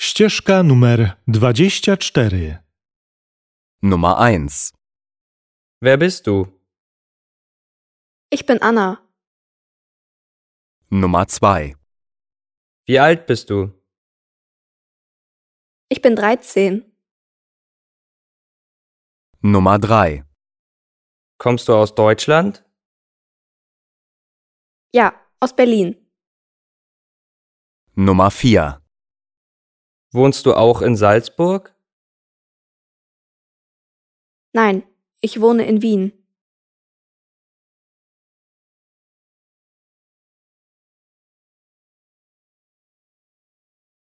Ścieżka numer 24. Nummer 1. Wer bist du? Ich bin Anna. Nummer 2. Wie alt bist du? Ich bin 13. Nummer 3. Kommst du aus Deutschland? Ja, aus Berlin. Nummer 4. Wohnst du auch in Salzburg? Nein, ich wohne in Wien.